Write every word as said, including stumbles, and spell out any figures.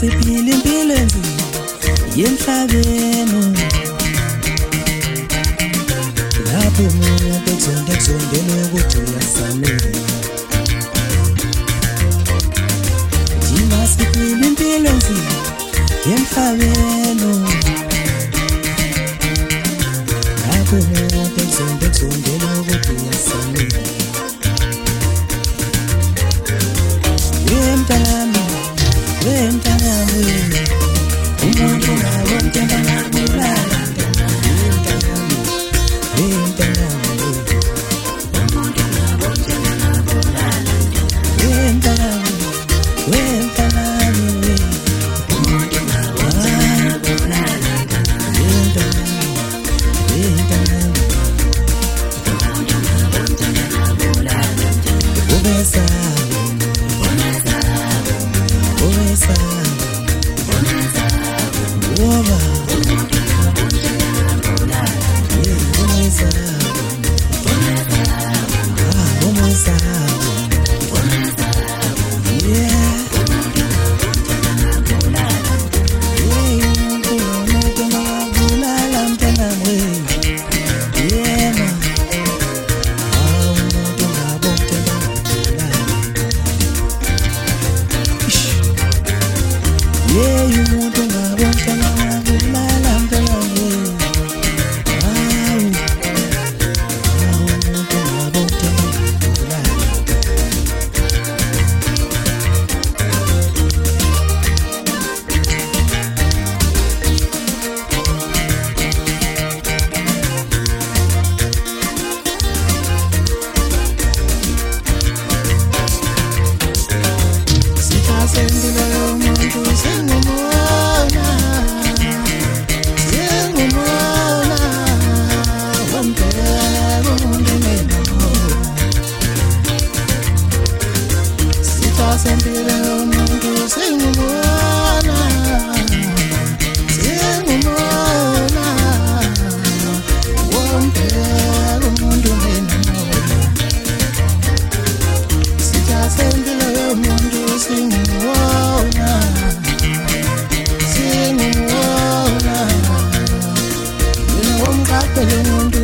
siphila impilo enzima yemhlabeni lapho umuntu ekuzonda ekuzondela ukuthi uyasamela thina siphila impilo enzima yemhlabeni lapho umuntu ekuzonda ekuzondela ukuthi uyasamela wemntana wemntana umuntu ngawe mntana ngabulala wemntana umuntu ngawe mntana ngabulala wemntana wemntana umuntu ngawe mntana ngabulala wemntana wemntana umuntu ngawe mntana ngabulala ubesa ubesa Woba, yeah, you want to know what sentire umuntu singubona singubona wonke umuntu menamona sita sentire umuntu singubona singubona yena womkapele umuntu